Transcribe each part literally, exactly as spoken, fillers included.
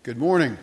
Good morning.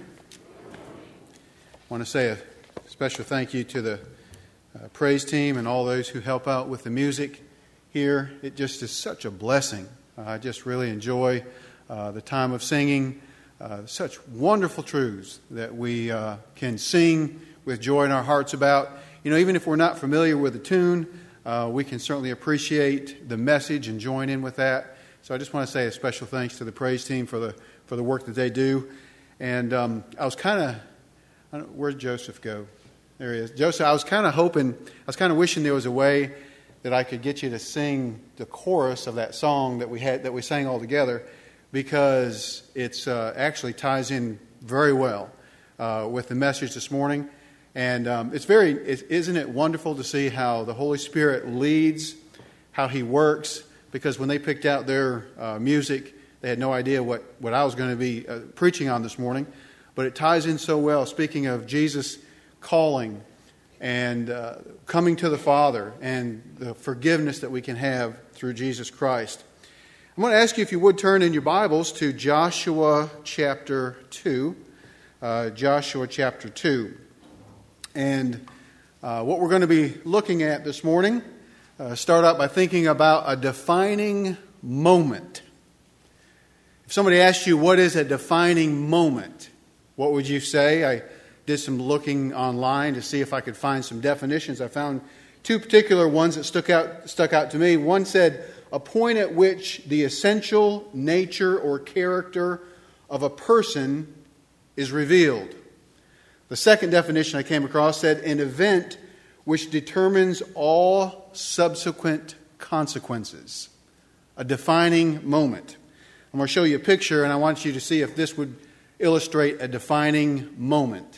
I want to say a special thank you to the uh, praise team and all those who help out with the music here. It just is such a blessing. Uh, I just really enjoy uh, the time of singing. Uh, such wonderful truths that we uh, can sing with joy in our hearts about. You know, even if we're not familiar with the tune, uh, we can certainly appreciate the message and join in with that. So I just want to say a special thanks to the praise team for the for the work that they do. And um, I was kind of, where'd Joseph go? There he is. Joseph, I was kind of hoping, I was kind of wishing there was a way that I could get you to sing the chorus of that song that we had, that we sang all together, because it's uh, actually ties in very well uh, with the message this morning. And um, it's very, it, isn't it wonderful to see how the Holy Spirit leads, how He works? Because when they picked out their uh, music, they had no idea what, what I was going to be uh, preaching on this morning. But it ties in so well, speaking of Jesus calling and uh, coming to the Father and the forgiveness that we can have through Jesus Christ. I'm going to ask you if you would turn in your Bibles to Joshua chapter two. Uh, Joshua chapter two. And uh, what we're going to be looking at this morning, uh, start out by thinking about a defining moment. If somebody asked you, what is a defining moment? What would you say? I did some looking online to see if I could find some definitions. I found two particular ones that stuck out, stuck out to me. One said, a point at which the essential nature or character of a person is revealed. The second definition I came across said, an event which determines all subsequent consequences. A defining moment. I'm going to show you a picture, and I want you to see if this would illustrate a defining moment.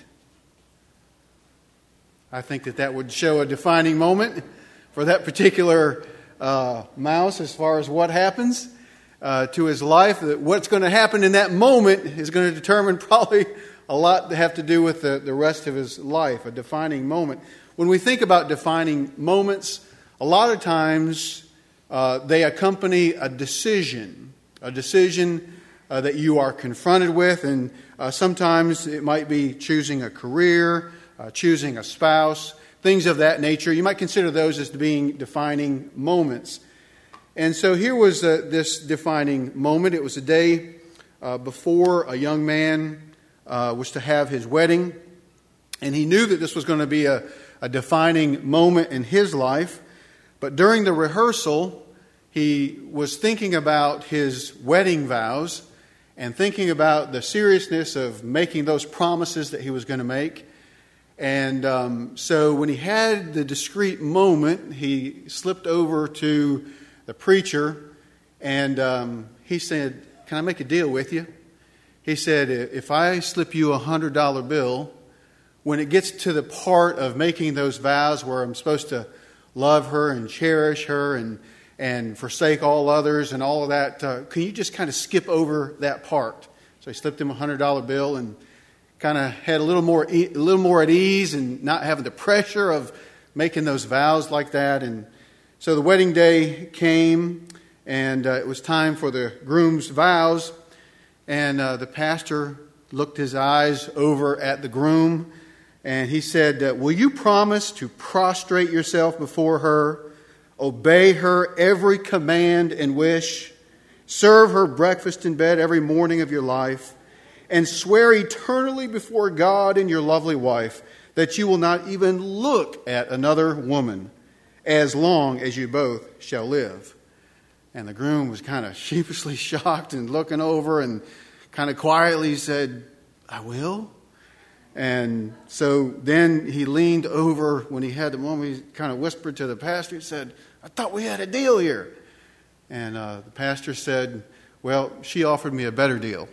I think that that would show a defining moment for that particular uh, mouse as far as what happens uh, to his life. That what's going to happen in that moment is going to determine probably a lot to have to do with the, the rest of his life, a defining moment. When we think about defining moments, a lot of times uh, they accompany a decision. A decision uh, that you are confronted with, and uh, sometimes it might be choosing a career, uh, choosing a spouse, things of that nature. You might consider those as being defining moments. And so here was uh, this defining moment. It was a day uh, before a young man uh, was to have his wedding, and he knew that this was going to be a, a defining moment in his life. But during the rehearsal, he was thinking about his wedding vows and thinking about the seriousness of making those promises that he was going to make. And um, so when he had the discreet moment, he slipped over to the preacher and um, he said, "Can I make a deal with you?" He said, "If I slip you a one hundred dollar bill, when it gets to the part of making those vows where I'm supposed to love her and cherish her and and forsake all others and all of that, uh, can you just kind of skip over that part?" So he slipped him a one hundred dollar bill and kind of had a little more e- a little more at ease and not having the pressure of making those vows like that. And so the wedding day came, and uh, it was time for the groom's vows. And uh, the pastor looked his eyes over at the groom, and he said, uh, "Will you promise to prostrate yourself before her, obey her every command and wish, serve her breakfast in bed every morning of your life, and swear eternally before God and your lovely wife that you will not even look at another woman as long as you both shall live?" And the groom was kind of sheepishly shocked and looking over and kind of quietly said, "I will." And so then he leaned over when he had the moment, he kind of whispered to the pastor, he said, "I thought we had a deal here." And uh, the pastor said, "Well, she offered me a better deal."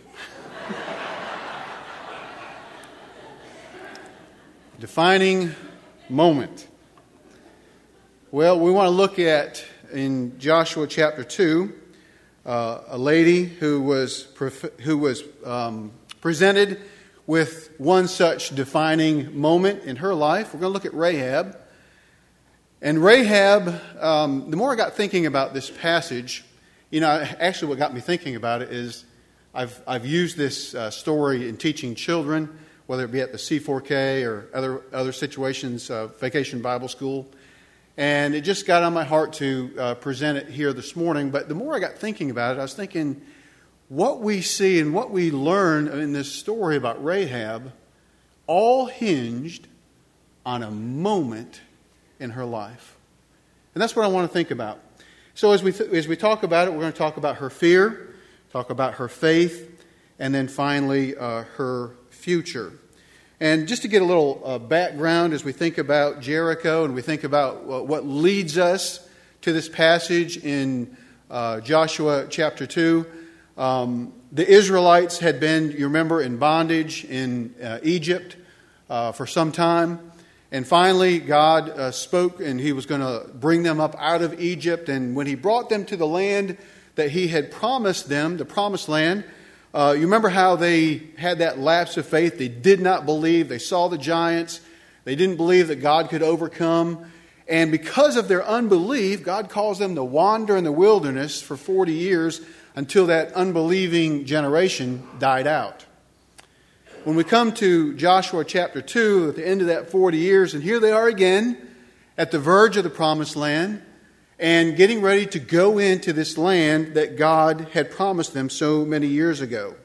Defining moment. Well, we want to look at, in Joshua chapter two, uh, a lady who was, who was um, presented with one such defining moment in her life. We're going to look at Rahab. And Rahab, um, the more I got thinking about this passage, you know, actually what got me thinking about it is I've, I've used this uh, story in teaching children, whether it be at the C four K or other, other situations, uh, Vacation Bible School. And it just got on my heart to uh, present it here this morning. But the more I got thinking about it, I was thinking what we see and what we learn in this story about Rahab all hinged on a moment in her life. And that's what I want to think about. So as we th- as we talk about it, we're going to talk about her fear, talk about her faith, and then finally uh, her future. And just to get a little uh, background as we think about Jericho and we think about uh, what leads us to this passage in uh, Joshua chapter two, um, the Israelites had been, you remember, in bondage in uh, Egypt uh, for some time. And finally, God uh, spoke and He was going to bring them up out of Egypt. And when He brought them to the land that He had promised them, the promised land, Uh, you remember how they had that lapse of faith? They did not believe. They saw the giants. They didn't believe that God could overcome. And because of their unbelief, God calls them to wander in the wilderness for forty years until that unbelieving generation died out. When we come to Joshua chapter two, at the end of that forty years, and here they are again at the verge of the promised land, and getting ready to go into this land that God had promised them so many years ago.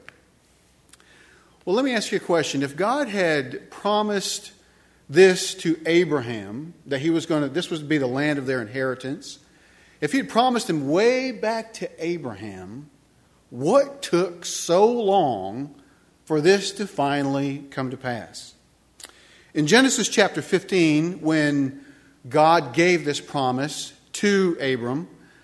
Well, let me ask you a question. If God had promised this to Abraham, that he was going to, this was to be the land of their inheritance, if He had promised him way back to Abraham, what took so long for this to finally come to pass? In Genesis chapter fifteen, when God gave this promise to Abram,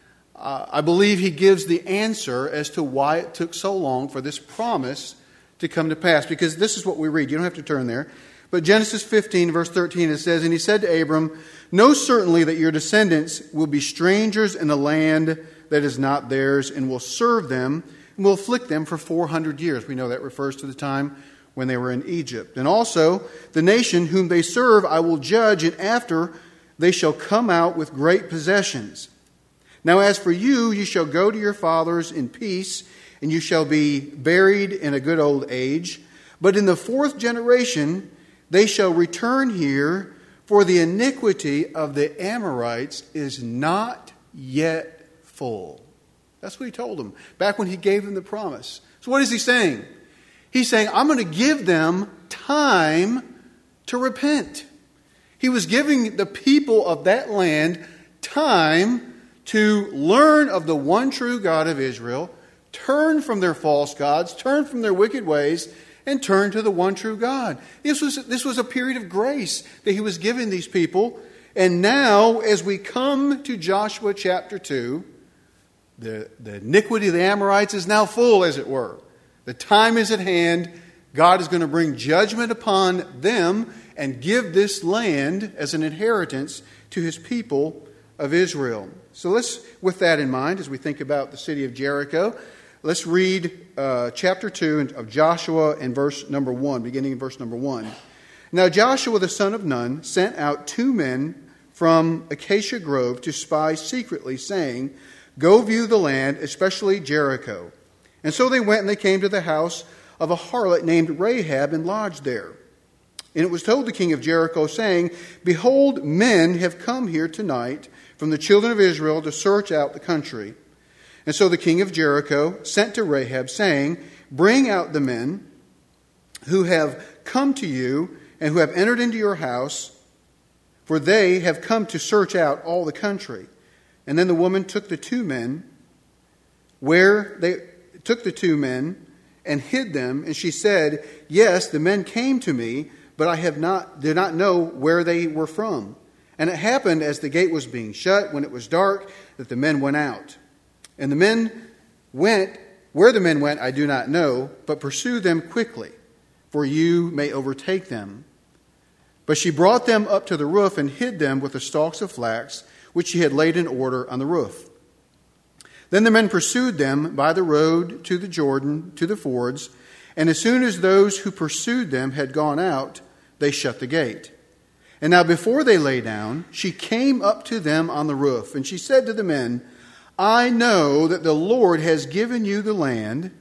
uh, I believe He gives the answer as to why it took so long for this promise to come to pass. Because this is what we read. You don't have to turn there. But Genesis fifteen, verse thirteen, it says, "And He said to Abram, know certainly that your descendants will be strangers in a land that is not theirs, and will serve them, and will afflict them for four hundred years. We know that refers to the time when they were in Egypt. "And also, the nation whom they serve I will judge, and after they shall come out with great possessions. Now as for you, you shall go to your fathers in peace, and you shall be buried in a good old age. But in the fourth generation they shall return here, for the iniquity of the Amorites is not yet full." That's what He told them back when He gave them the promise. So what is He saying? He's saying, I'm going to give them time to repent. He was giving the people of that land time to learn of the one true God of Israel, turn from their false gods, turn from their wicked ways, and turn to the one true God. This was, this was a period of grace that He was giving these people. And now, as we come to Joshua chapter two, the, the iniquity of the Amorites is now full, as it were. The time is at hand. God is going to bring judgment upon them and give this land as an inheritance to His people of Israel. So let's, with that in mind, as we think about the city of Jericho, let's read uh, chapter two of Joshua and verse number one, beginning in verse number one. "Now Joshua the son of Nun sent out two men from Acacia Grove to spy secretly, saying, Go view the land, especially Jericho. And so they went and they came to the house of a harlot named Rahab and lodged there. And it was told the king of Jericho, saying, Behold, men have come here tonight from the children of Israel to search out the country. And so the king of Jericho sent to Rahab, saying, Bring out the men who have come to you and who have entered into your house, for they have come to search out all the country. And then the woman took the two men, where they took the two men and hid them, and she said, Yes, the men came to me, but I have not did not know where they were from. And it happened as the gate was being shut, when it was dark, that the men went out. And the men went, where the men went I do not know, but pursue them quickly, for you may overtake them. But she brought them up to the roof and hid them with the stalks of flax, which she had laid in order on the roof. Then the men pursued them by the road to the Jordan, to the fords, and as soon as those who pursued them had gone out, they shut the gate. And now before they lay down, she came up to them on the roof, and she said to the men, I know that the Lord has given you the land,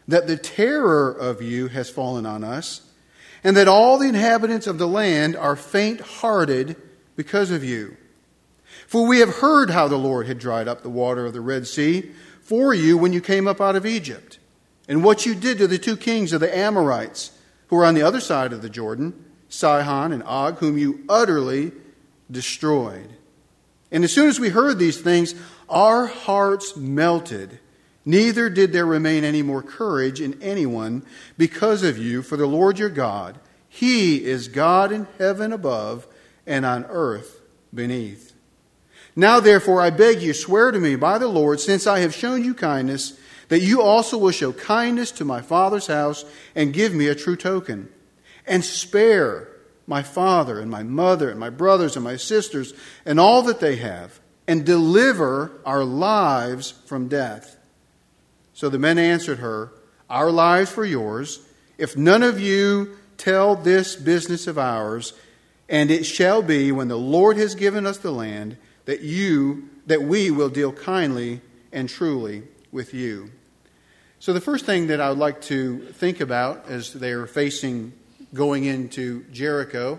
that the terror of you has fallen on us, and that all the inhabitants of the land are faint-hearted because of you. For we have heard how the Lord had dried up the water of the Red Sea for you when you came up out of Egypt, and what you did to the two kings of the Amorites who were on the other side of the Jordan, Sihon and Og, whom you utterly destroyed. And as soon as we heard these things, our hearts melted. Neither did there remain any more courage in anyone because of you, for the Lord your God, He is God in heaven above and on earth beneath. Now therefore I beg you, swear to me by the Lord, since I have shown you kindness, that you also will show kindness to my father's house and give me a true token. And spare my father and my mother and my brothers and my sisters and all that they have, and deliver our lives from death. So the men answered her, our lives for yours, if none of you tell this business of ours, and it shall be when the Lord has given us the land, that you, that we will deal kindly and truly with you. So the first thing that I would like to think about as they are facing going into Jericho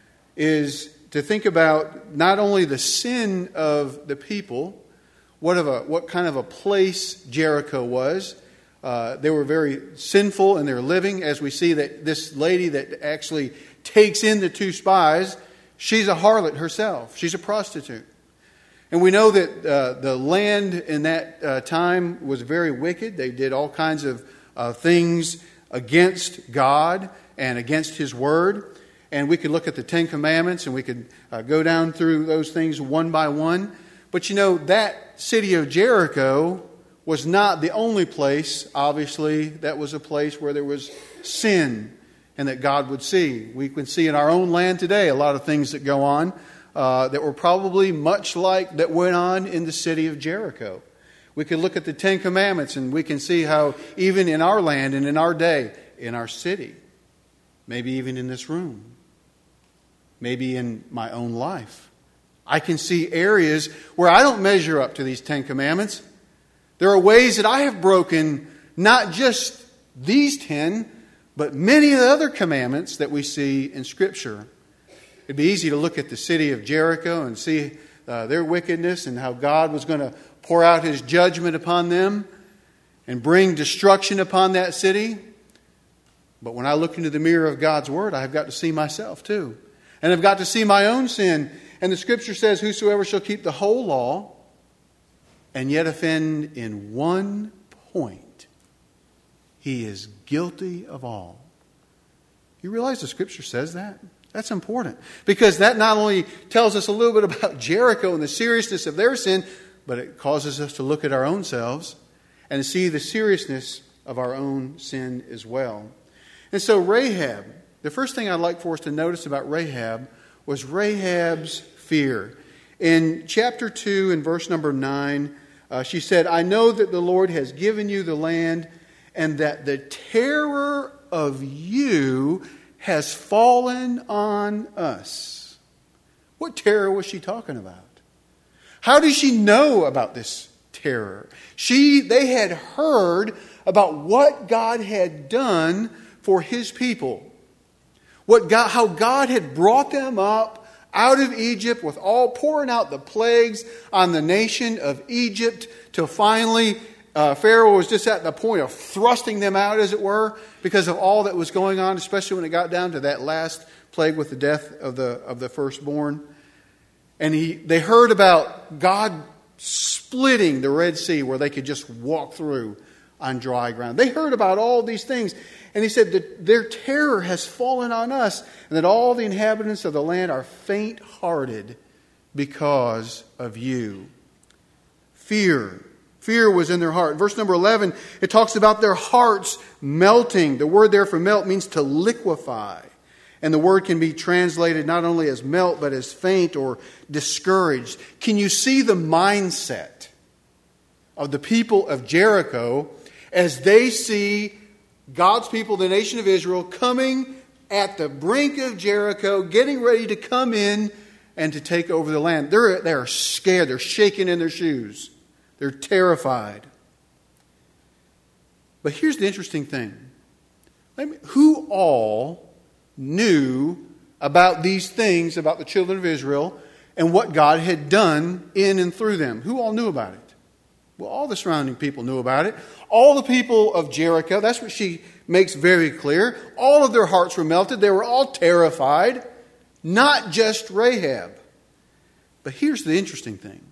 is to think about not only the sin of the people, what of a what kind of a place Jericho was. Uh, they were very sinful in their living, as we see that this lady that actually takes in the two spies, she's a harlot herself. She's a prostitute. And we know that uh, the land in that uh, time was very wicked. They did all kinds of uh, things against God and against His Word. And we could look at the Ten Commandments and we could uh, go down through those things one by one. But you know, that city of Jericho was not the only place, obviously, that was a place where there was sin and that God would see. We can see in our own land today a lot of things that go on uh, that were probably much like that went on in the city of Jericho. We can look at the Ten Commandments and we can see how even in our land and in our day, in our city, maybe even in this room, maybe in my own life, I can see areas where I don't measure up to these Ten Commandments. There are ways that I have broken not just these ten, but many of the other commandments that we see in Scripture. It'd be easy to look at the city of Jericho and see uh, their wickedness and how God was going to pour out His judgment upon them and bring destruction upon that city. But when I look into the mirror of God's Word, I've got to see myself too. And I've got to see my own sin. And the Scripture says, whosoever shall keep the whole law and yet offend in one point, he is guilty of all. You realize the Scripture says that? That's important. Because that not only tells us a little bit about Jericho and the seriousness of their sin, but it causes us to look at our own selves and to see the seriousness of our own sin as well. And so Rahab, the first thing I'd like for us to notice about Rahab was Rahab's fear. In chapter two, in verse number nine, uh, she said, I know that the Lord has given you the land, and that the terror of you has fallen on us. What terror was she talking about? How did she know about this terror? She, they had heard about what God had done for His people. What God, how God had brought them up out of Egypt with all pouring out the plagues on the nation of Egypt till finally uh, Pharaoh was just at the point of thrusting them out, as it were, because of all that was going on, especially when it got down to that last plague with the death of the of the firstborn. And he, they heard about God splitting the Red Sea where they could just walk through on dry ground. They heard about all these things. And he said that their terror has fallen on us, and that all the inhabitants of the land are faint-hearted because of you. Fear. Fear was in their heart. Verse number eleven, it talks about their hearts melting. The word there for melt means to liquefy. And the word can be translated not only as melt, but as faint or discouraged. Can you see the mindset of the people of Jericho as they see God's people, the nation of Israel, coming at the brink of Jericho, getting ready to come in and to take over the land? They're, they're scared. They're shaking in their shoes. They're terrified. But here's the interesting thing. Let me, who all knew about these things about the children of Israel and what God had done in and through them? Who all knew about it? Well, all the surrounding people knew about it. All the people of Jericho, that's what she makes very clear. All of their hearts were melted. They were all terrified. Not just Rahab. But here's the interesting thing.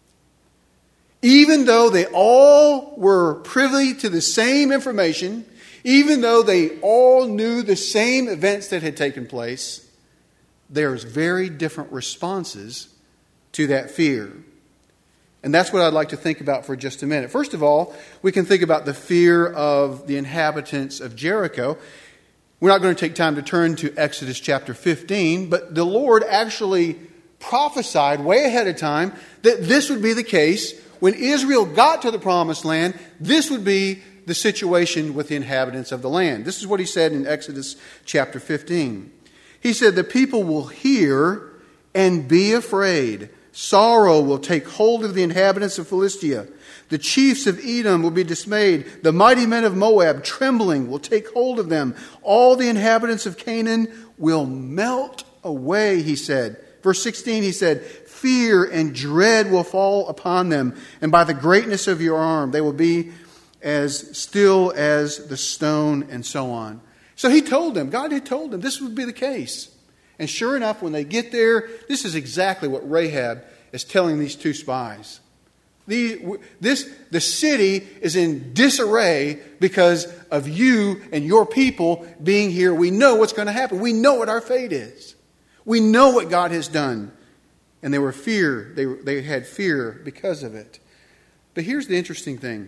Even though they all were privy to the same information, even though they all knew the same events that had taken place, there's very different responses to that fear. And that's what I'd like to think about for just a minute. First of all, we can think about the fear of the inhabitants of Jericho. We're not going to take time to turn to Exodus chapter fifteen, but the Lord actually prophesied way ahead of time that this would be the case. When Israel got to the promised land, this would be the situation with the inhabitants of the land. This is what he said in Exodus chapter fifteen. He said, "The people will hear and be afraid. Sorrow will take hold of the inhabitants of Philistia. The chiefs of Edom will be dismayed. The mighty men of Moab, trembling, will take hold of them. All the inhabitants of Canaan will melt away," he said. Verse sixteen, he said, "Fear and dread will fall upon them, and by the greatness of your arm they will be as still as the stone," and so on. So he told them, God had told them this would be the case. And sure enough, when they get there, this is exactly what Rahab is telling these two spies. The, this, the city is in disarray because of you and your people being here. We know what's going to happen. We know what our fate is. We know what God has done. And they were fear. They, they had fear because of it. But here's the interesting thing.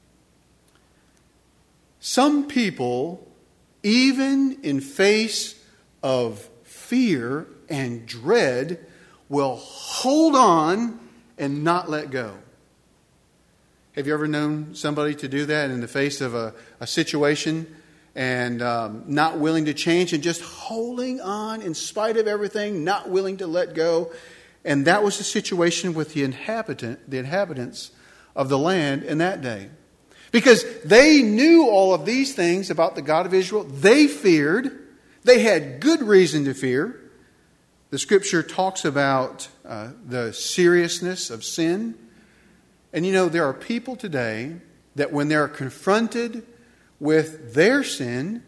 Some people, even in face of fear and dread, will hold on and not let go. Have you ever known somebody to do that in the face of a, a situation and um, not willing to change and just holding on in spite of everything, not willing to let go? And that was the situation with the inhabitant, the inhabitants of the land in that day. Because they knew all of these things about the God of Israel. They feared. They had good reason to fear. The Scripture talks about uh, the seriousness of sin. And you know, there are people today that when they're confronted with their sin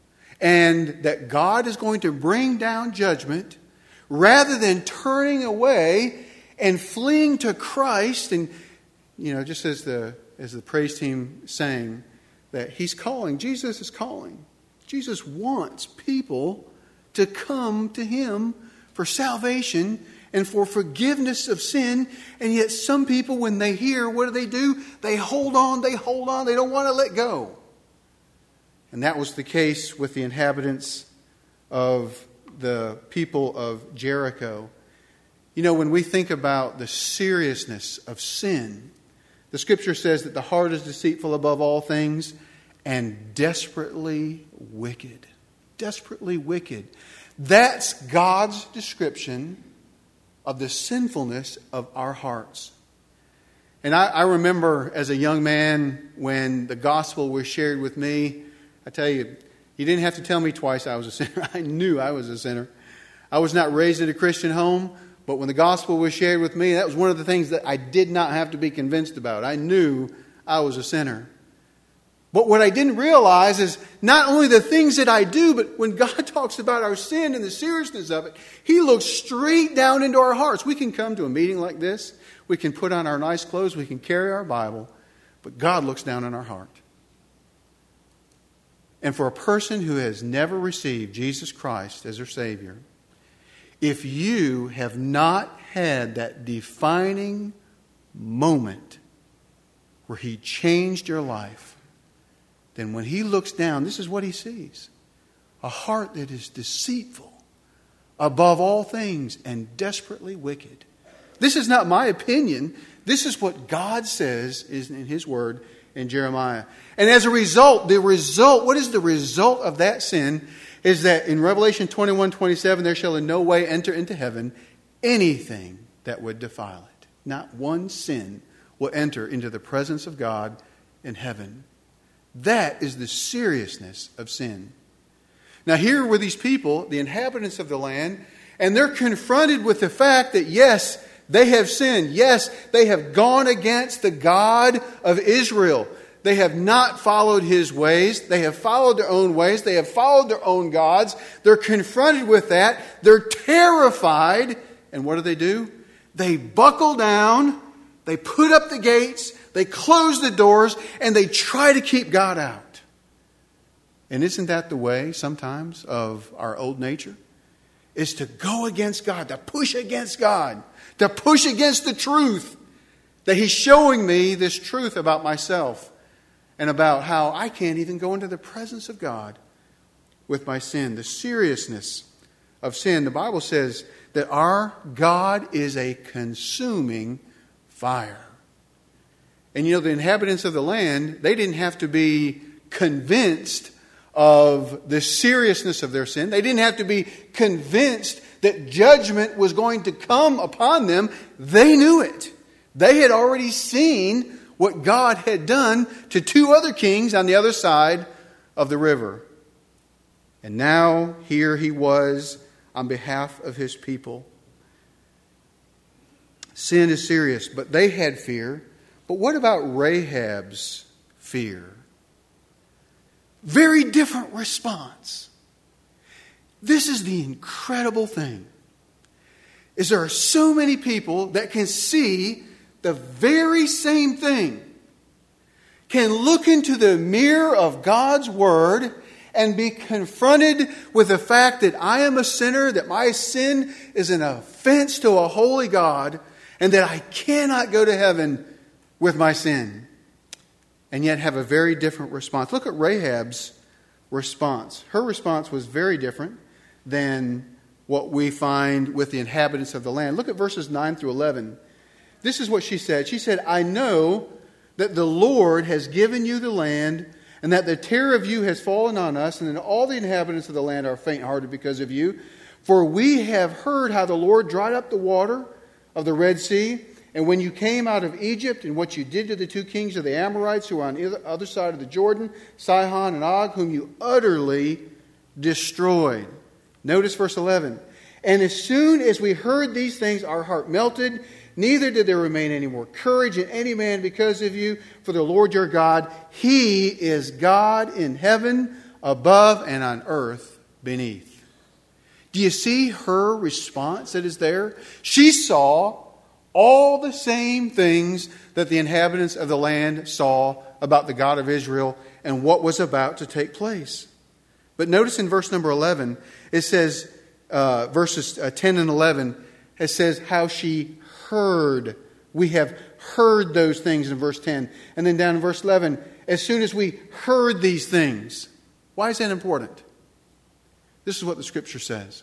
and that God is going to bring down judgment, rather than turning away and fleeing to Christ, and you know, just as the as the praise team sang, that He's calling, Jesus is calling. Jesus wants people to come to Him for salvation and for forgiveness of sin. And yet some people, when they hear, what do they do? They hold on, they hold on, they don't want to let go. And that was the case with the inhabitants of the people of Jericho. You know, when we think about the seriousness of sin, the Scripture says that the heart is deceitful above all things and desperately wicked. Desperately wicked. That's God's description of the sinfulness of our hearts. And I, I remember as a young man when the gospel was shared with me, I tell you, you didn't have to tell me twice I was a sinner. I knew I was a sinner. I was not raised in a Christian home, but when the gospel was shared with me, that was one of the things that I did not have to be convinced about. I knew I was a sinner. But what I didn't realize is not only the things that I do, but when God talks about our sin and the seriousness of it, He looks straight down into our hearts. We can come to a meeting like this. We can put on our nice clothes. We can carry our Bible. But God looks down in our heart. And for a person who has never received Jesus Christ as their Savior, if you have not had that defining moment where He changed your life, then when He looks down, this is what He sees. A heart that is deceitful above all things and desperately wicked. This is not my opinion. This is what God says is in His Word in Jeremiah. And as a result, the result, what is the result of that sin is that in Revelation twenty-one twenty-seven, there shall in no way enter into heaven anything that would defile it. Not one sin will enter into the presence of God in heaven. That is the seriousness of sin. Now here were these people, the inhabitants of the land, and they're confronted with the fact that yes, they have sinned. Yes, they have gone against the God of Israel. They have not followed His ways. They have followed their own ways. They have followed their own gods. They're confronted with that. They're terrified. And what do they do? They buckle down. They put up the gates. They close the doors. And they try to keep God out. And isn't that the way sometimes of our old nature? Is to go against God, to push against God, to push against the truth. That He's showing me this truth about myself. And about how I can't even go into the presence of God with my sin. The seriousness of sin. The Bible says that our God is a consuming fire. And you know, the inhabitants of the land, they didn't have to be convinced of the seriousness of their sin. They didn't have to be convinced that judgment was going to come upon them. They knew it. They had already seen what God had done to two other kings on the other side of the river. And now here He was on behalf of His people. Sin is serious, but they had fear. But what about Rahab's fear? Very different response. This is the incredible thing. Is there are so many people that can see the very same thing, can look into the mirror of God's Word and be confronted with the fact that I am a sinner, that my sin is an offense to a holy God, and that I cannot go to heaven with my sin, and yet have a very different response. Look at Rahab's response. Her response was very different than what we find with the inhabitants of the land. Look at verses nine through eleven. This is what she said. She said, I know that the Lord has given you the land, and that the terror of you has fallen on us, and that all the inhabitants of the land are faint-hearted because of you. For we have heard how the Lord dried up the water of the Red Sea, and when you came out of Egypt, and what you did to the two kings of the Amorites who were on the other side of the Jordan, Sihon and Og, whom you utterly destroyed. Notice verse eleven. And as soon as we heard these things, our heart melted. Neither did there remain any more courage in any man because of you. For the Lord your God, He is God in heaven above and on earth beneath. Do you see her response that is there? She saw all the same things that the inhabitants of the land saw about the God of Israel and what was about to take place. But notice in verse number eleven, it says, uh, verses ten and eleven, it says how she heard. We have heard those things in verse ten. And then down in verse eleven, as soon as we heard these things. Why is that important? This is what the Scripture says.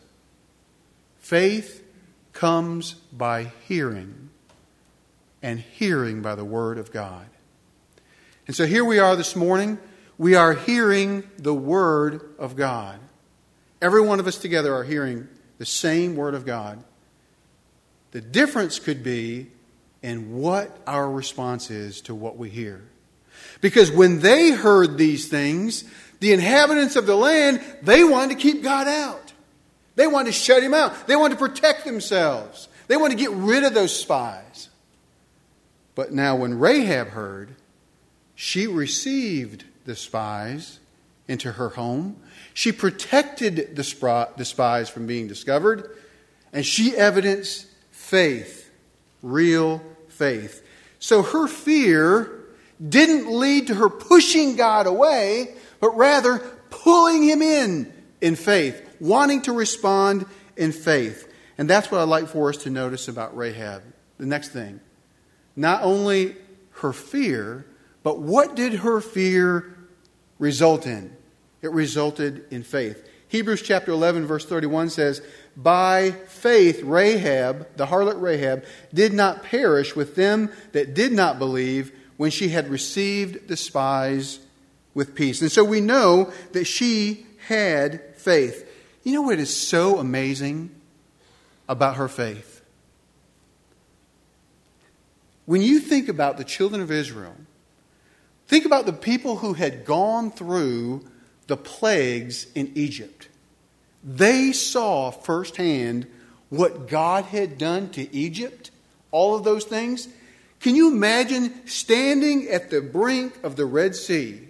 Faith comes by hearing, and hearing by the Word of God. And so here we are this morning. We are hearing the Word of God. Every one of us together are hearing the same Word of God. The difference could be in what our response is to what we hear. Because when they heard these things, the inhabitants of the land, they wanted to keep God out. They wanted to shut Him out. They wanted to protect themselves. They wanted to get rid of those spies. But now when Rahab heard, she received the spies into her home. She protected the spies from being discovered. And she evidenced faith, real faith. So her fear didn't lead to her pushing God away, but rather pulling Him in in faith, wanting to respond in faith. And that's what I'd like for us to notice about Rahab. The next thing. Not only her fear, but what did her fear result in? It resulted in faith. Hebrews chapter eleven verse thirty-one says, by faith Rahab, the harlot Rahab, did not perish with them that did not believe when she had received the spies with peace. And so we know that she had faith. You know what is so amazing about her faith? When you think about the children of Israel, Think about the people who had gone through the plagues in Egypt. They saw firsthand what God had done to Egypt, all of those things. Can you imagine standing at the brink of the Red Sea,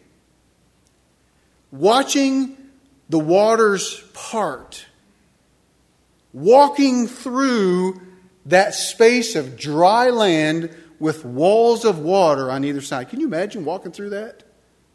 watching the waters part, walking through that space of dry land with walls of water on either side? Can you imagine walking through that?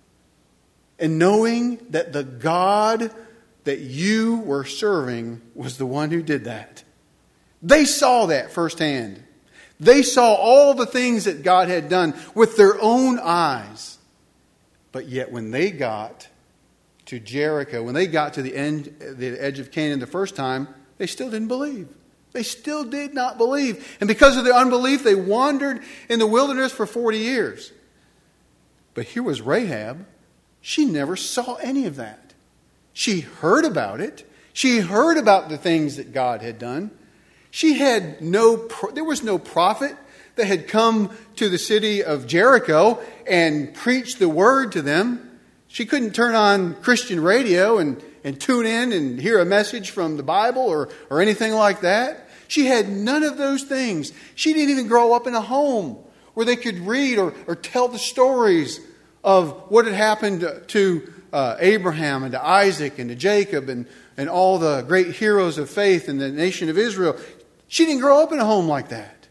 And knowing that the God that you were serving was the one who did that. They saw that firsthand. They saw all the things that God had done with their own eyes. But yet when they got to Jericho, when they got to the end, the edge of Canaan the first time, they still didn't believe. They still did not believe. And because of their unbelief, they wandered in the wilderness for forty years. But here was Rahab. She never saw any of that. She heard about it. She heard about the things that God had done. She had no, there was no prophet that had come to the city of Jericho and preached the word to them. She couldn't turn on Christian radio and, and tune in and hear a message from the Bible or, or anything like that. She had none of those things. She didn't even grow up in a home where they could read or, or tell the stories of what had happened to uh, Abraham and to Isaac and to Jacob and, and all the great heroes of faith in the nation of Israel. She didn't grow up in a home like that.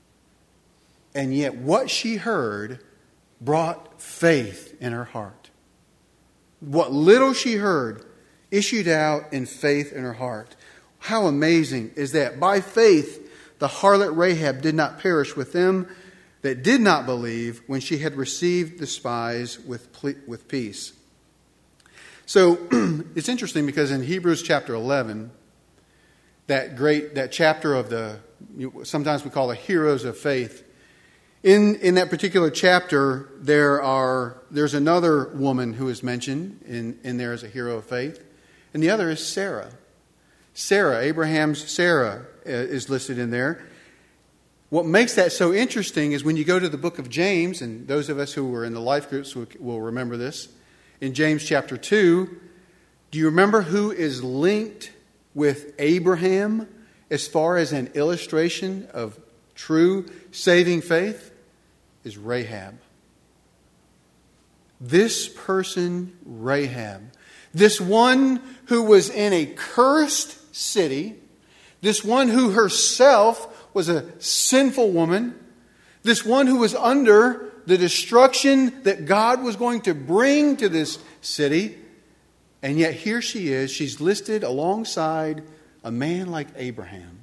And yet what she heard brought faith in her heart. What little she heard issued out in faith in her heart. How amazing is that? By faith, the harlot Rahab did not perish with them that did not believe when she had received the spies with, with peace. So it's interesting because in Hebrews chapter eleven, that great, that chapter of the, sometimes we call the heroes of faith. In, in that particular chapter, there are, there's another woman who is mentioned in, in there as a hero of faith. And the other is Sarah. Sarah, Abraham's Sarah is listed in there. What makes that so interesting is when you go to the book of James, and those of us who were in the life groups will remember this. In James chapter two, do you remember who is linked with Abraham as far as an illustration of true saving faith? Is Rahab. This person, Rahab, this one who was in a cursed city, this one who herself was a sinful woman, this one who was under the destruction that God was going to bring to this city, and yet here she is, she's listed alongside a man like Abraham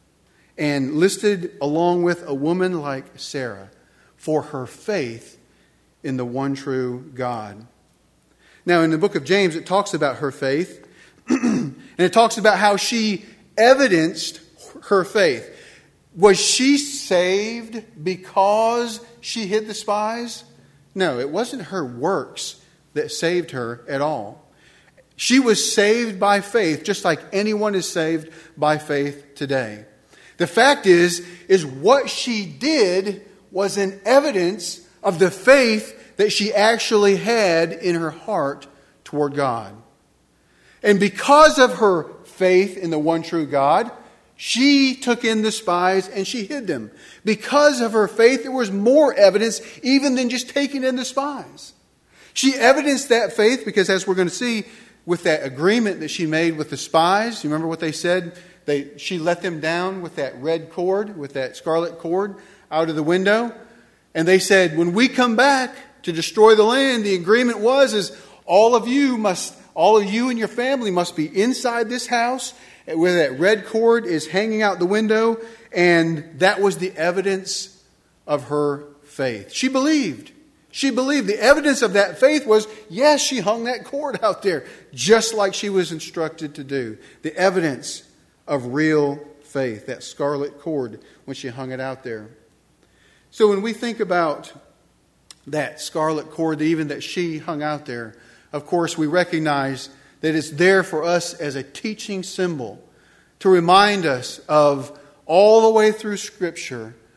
and listed along with a woman like Sarah for her faith in the one true God. Now in the book of James it talks about her faith and it talks about how she evidenced her faith. Was she saved because she hid the spies? No, it wasn't her works that saved her at all. She was saved by faith, just like anyone is saved by faith today. The fact is, is what she did was an evidence of the faith that she actually had in her heart toward God. And because of her faith in the one true God, she took in the spies and she hid them. Because of her faith, there was more evidence even than just taking in the spies. She evidenced that faith because, as we're going to see, with that agreement that she made with the spies, you remember what they said? They, she let them down with that red cord, with that scarlet cord out of the window. And they said, when we come back to destroy the land, the agreement was is all of you must, all of you and your family must be inside this house where that red cord is hanging out the window. And that was the evidence of her faith. She believed. She believed. The evidence of that faith was, yes, she hung that cord out there just like she was instructed to do. The evidence of real faith, that scarlet cord when she hung it out there. So when we think about that scarlet cord, even that she hung out there, of course we recognize that it's there for us as a teaching symbol to remind us of all the way through Scripture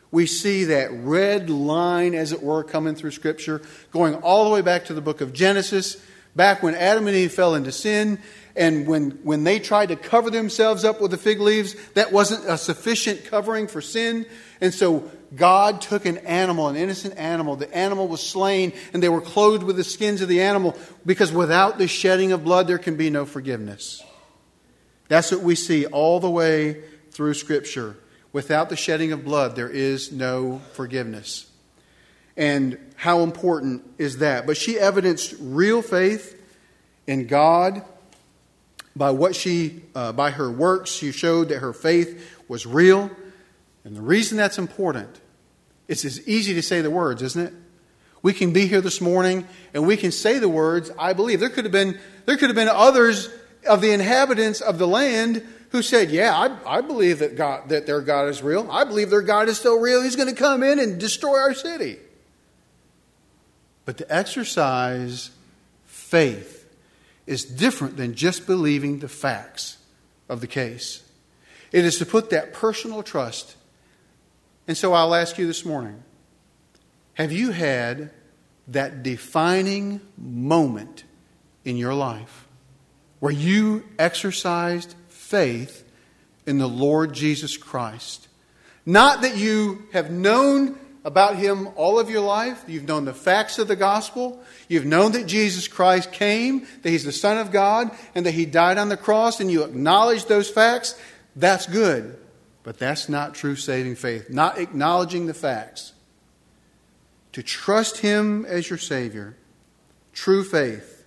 we see that red line, as it were, coming through Scripture, going all the way back to the book of Genesis, back when Adam and Eve fell into sin, and when, when they tried to cover themselves up with the fig leaves, that wasn't a sufficient covering for sin. And so God took an animal, an innocent animal. The animal was slain, and they were clothed with the skins of the animal, because without the shedding of blood, there can be no forgiveness. That's what we see all the way through Scripture. Without the shedding of blood, there is no forgiveness. And how important is that? But she evidenced real faith in God by what she, uh, by her works. She showed that her faith was real. And the reason that's important, it's as easy to say the words, isn't it? We can be here this morning and we can say the words, I believe. There could have been, there could have been others of the inhabitants of the land who said, yeah, I, I believe that God, that their God is real. I believe their God is still real. He's going to come in and destroy our city. But to exercise faith is different than just believing the facts of the case. It is to put that personal trust. And so I'll ask you this morning, have you had that defining moment in your life where you exercised faith in the Lord Jesus Christ? Not that you have known about Him all of your life. You've known the facts of the gospel. You've known that Jesus Christ came, that He's the Son of God, and that He died on the cross, and you acknowledge those facts. That's good. But that's not true saving faith. Not acknowledging the facts. To trust Him as your Savior. True faith.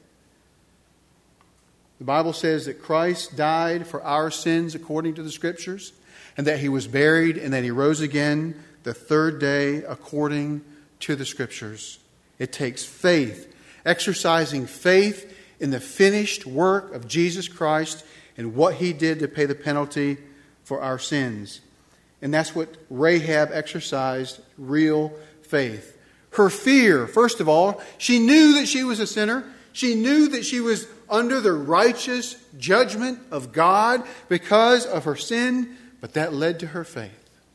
The Bible says that Christ died for our sins according to the Scriptures, and that He was buried, and that He rose again the third day according to the Scriptures. It takes faith, exercising faith in the finished work of Jesus Christ and what He did to pay the penalty for our sins. And that's what Rahab exercised, real faith. Her fear, first of all, she knew that she was a sinner. She knew that she was under the righteous judgment of God because of her sin, but that led to her faith.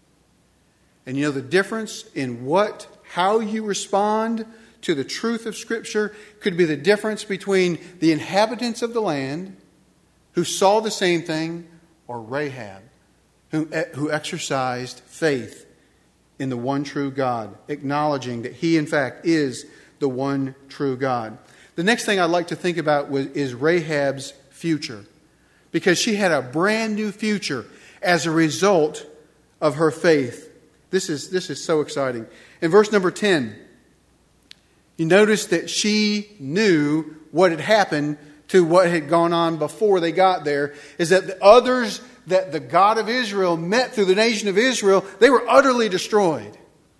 And you know the difference in what, how you respond to the truth of Scripture could be the difference between the inhabitants of the land who saw the same thing, or Rahab, who, who exercised faith in the one true God, acknowledging that He, in fact, is the one true God. The next thing I'd like to think about was, is Rahab's future, because she had a brand new future as a result of her faith. This is, this is so exciting. In verse number ten, you notice that she knew what had happened to what had gone on before they got there, is that the others that the God of Israel met through the nation of Israel, they were utterly destroyed.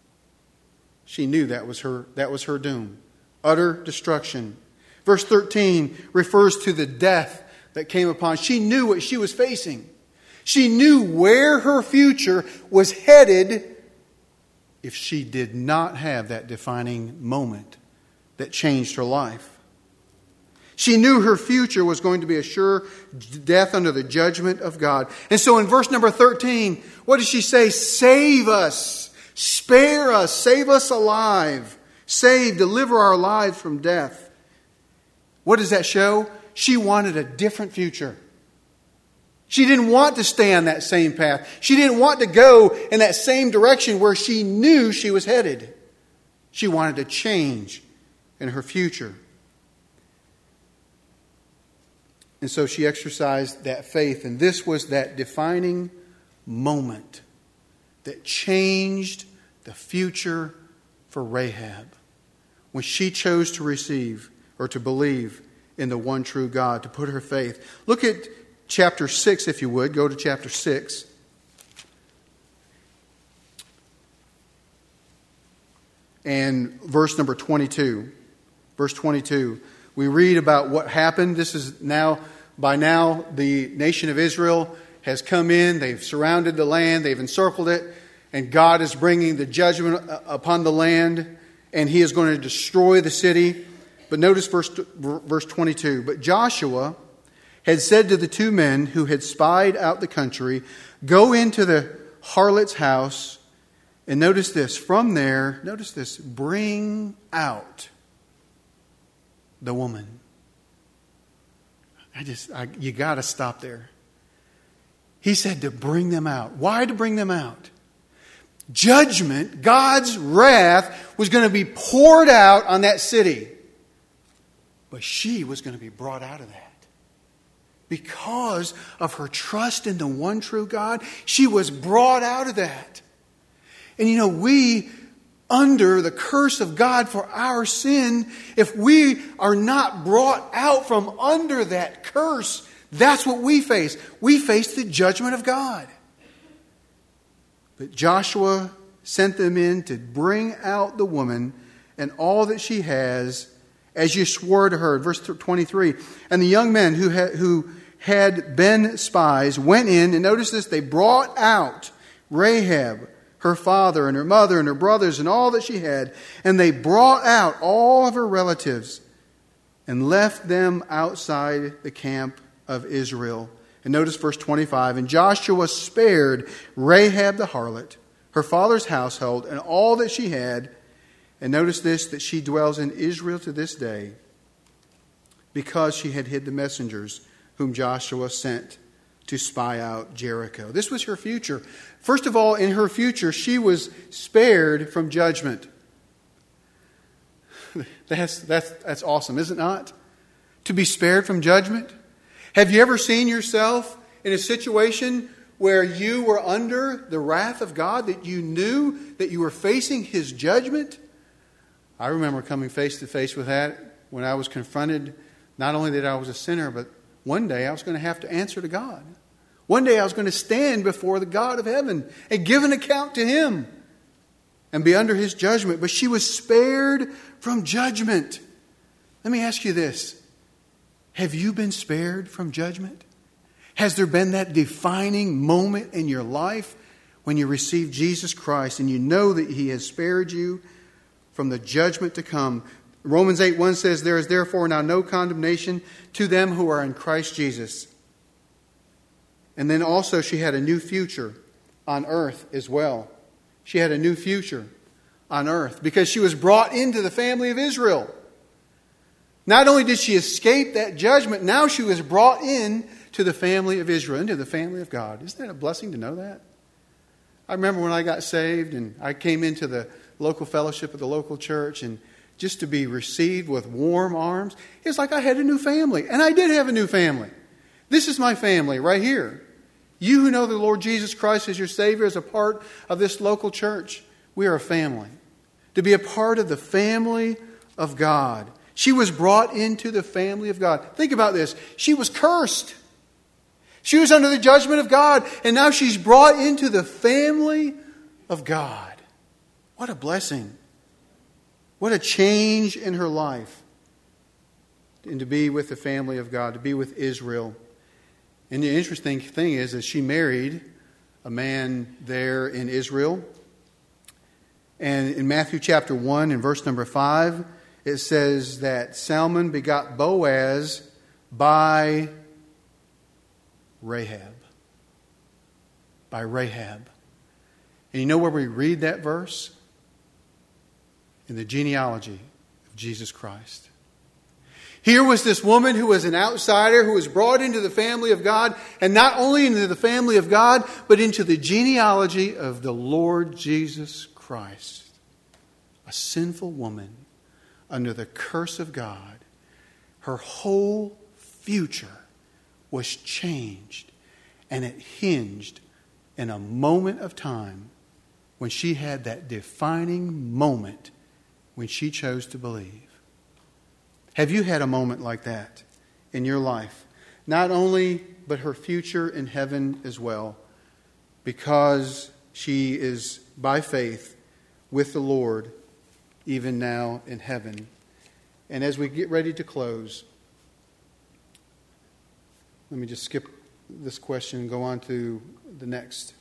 She knew that was her, that was her doom. Utter destruction. Verse thirteen refers to the death that came upon. She knew what she was facing. She knew where her future was headed if she did not have that defining moment that changed her life. She knew her future was going to be a sure death under the judgment of God. And so in verse number thirteen, what does she say? Save us, spare us, save us alive, save, deliver our lives from death. What does that show? She wanted a different future. She didn't want to stay on that same path. She didn't want to go in that same direction where she knew she was headed. She wanted to change in her future. And so she exercised that faith. And this was that defining moment that changed the future for Rahab, when she chose to receive or to believe in the one true God, to put her faith. Look at chapter six, if you would. Go to chapter six. And verse number twenty-two. Verse twenty-two. We read about what happened. This is now, by now, the nation of Israel has come in. They've surrounded the land. They've encircled it. And God is bringing the judgment upon the land. And He is going to destroy the city. But notice verse, verse twenty-two. But Joshua had said to the two men who had spied out the country, "Go into the harlot's house And notice this, from there, notice this, bring out the woman. I just, I, you got to stop there. He said to bring them out. Why to bring them out? Judgment, God's wrath, was going to be poured out on that city. But she was going to be brought out of that. Because of her trust in the one true God, she was brought out of that. And you know, we, under the curse of God for our sin, if we are not brought out from under that curse, that's what we face. We face the judgment of God. But Joshua sent them in to bring out the woman and all that she has, as you swore to her. Verse twenty-three. And the young men who had, who had been spies went in, and notice this, they brought out Rahab, her father and her mother and her brothers and all that she had. And they brought out all of her relatives and left them outside the camp of Israel. And notice verse twenty-five. And Joshua spared Rahab the harlot, her father's household, and all that she had. And notice this, that she dwells in Israel to this day, because she had hid the messengers whom Joshua sent to spy out Jericho. This was her future. First of all, in her future, she was spared from judgment. That's, that's, that's awesome, is it not? To be spared from judgment. Have you ever seen yourself in a situation where you were under the wrath of God, that you knew that you were facing His judgment? I remember coming face to face with that when I was confronted, not only that I was a sinner, but one day I was going to have to answer to God. One day I was going to stand before the God of heaven and give an account to Him and be under His judgment. But she was spared from judgment. Let me ask you this. Have you been spared from judgment? Has there been that defining moment in your life when you received Jesus Christ and you know that He has spared you from the judgment to come? Romans eight one says, there is therefore now no condemnation to them who are in Christ Jesus. And then also she had a new future on earth as well. She had a new future on earth because she was brought into the family of Israel. Not only did she escape that judgment, now she was brought in to the family of Israel, into the family of God. Isn't that a blessing to know that? I remember when I got saved and I came into the local fellowship of the local church, and just to be received with warm arms, it's like I had a new family. And I did have a new family. This is my family right here. You who know the Lord Jesus Christ as your Savior, as a part of this local church, we are a family. To be a part of the family of God. She was brought into the family of God. Think about this. She was cursed. She was under the judgment of God. And now she's brought into the family of God. What a blessing. What a change in her life. And to be with the family of God, to be with Israel. And the interesting thing is that she married a man there in Israel. And in Matthew chapter one and verse number five, it says that Salmon begot Boaz by Rahab. By Rahab. And you know where we read that verse? In the genealogy of Jesus Christ. Here was this woman who was an outsider, who was brought into the family of God, and not only into the family of God, but into the genealogy of the Lord Jesus Christ. A sinful woman under the curse of God. Her whole future was changed, and it hinged in a moment of time when she had that defining moment when she chose to believe. Have you had a moment like that in your life? Not only, but her future in heaven as well, because she is by faith with the Lord even now in heaven. And as we get ready to close, let me just skip this question and go on to the next.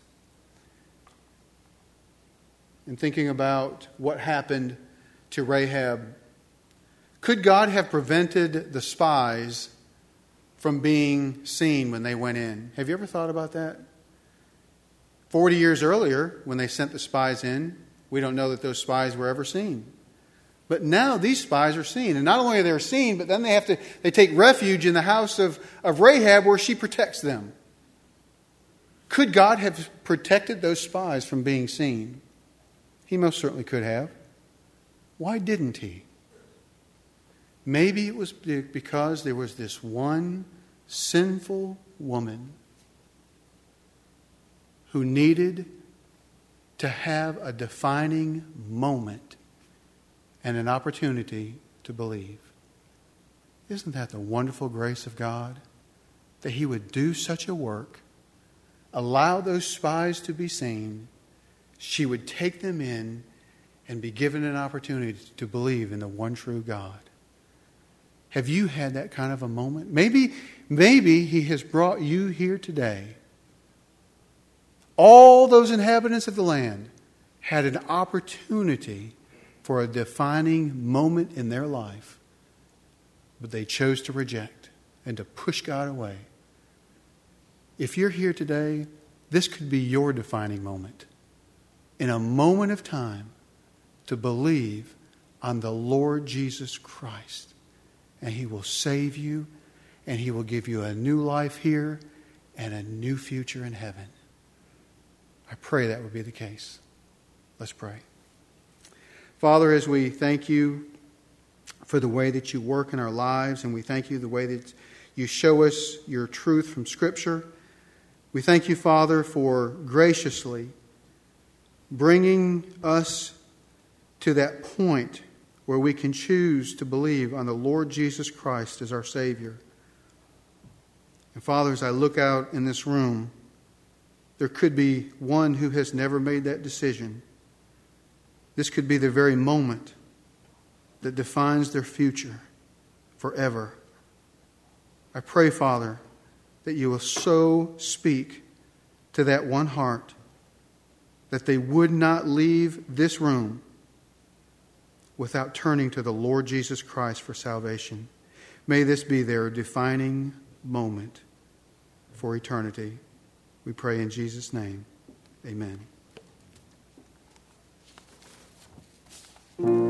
In thinking about what happened to Rahab, could God have prevented the spies from being seen when they went in? Have you ever thought about that? Forty years earlier, when they sent the spies in, we don't know that those spies were ever seen. But now these spies are seen. And not only are they seen, but then they have to they take refuge in the house of, of Rahab, where she protects them. Could God have protected those spies from being seen? He most certainly could have. Why didn't he? Maybe it was because there was this one sinful woman who needed to have a defining moment and an opportunity to believe. Isn't that the wonderful grace of God? That He would do such a work, allow those spies to be seen, she would take them in and be given an opportunity to believe in the one true God. Have you had that kind of a moment? Maybe, maybe He has brought you here today. All those inhabitants of the land had an opportunity for a defining moment in their life, but they chose to reject and to push God away. If you're here today, this could be your defining moment. In a moment of time, to believe on the Lord Jesus Christ. And He will save you, and He will give you a new life here and a new future in heaven. I pray that would be the case. Let's pray. Father, as we thank You for the way that You work in our lives, and we thank You the way that You show us Your truth from Scripture, we thank You, Father, for graciously bringing us to that point where we can choose to believe on the Lord Jesus Christ as our Savior. And Father, as I look out in this room, there could be one who has never made that decision. This could be the very moment that defines their future forever. I pray, Father, that You will so speak to that one heart that they would not leave this room without turning to the Lord Jesus Christ for salvation. May this be their defining moment for eternity. We pray in Jesus' name. Amen.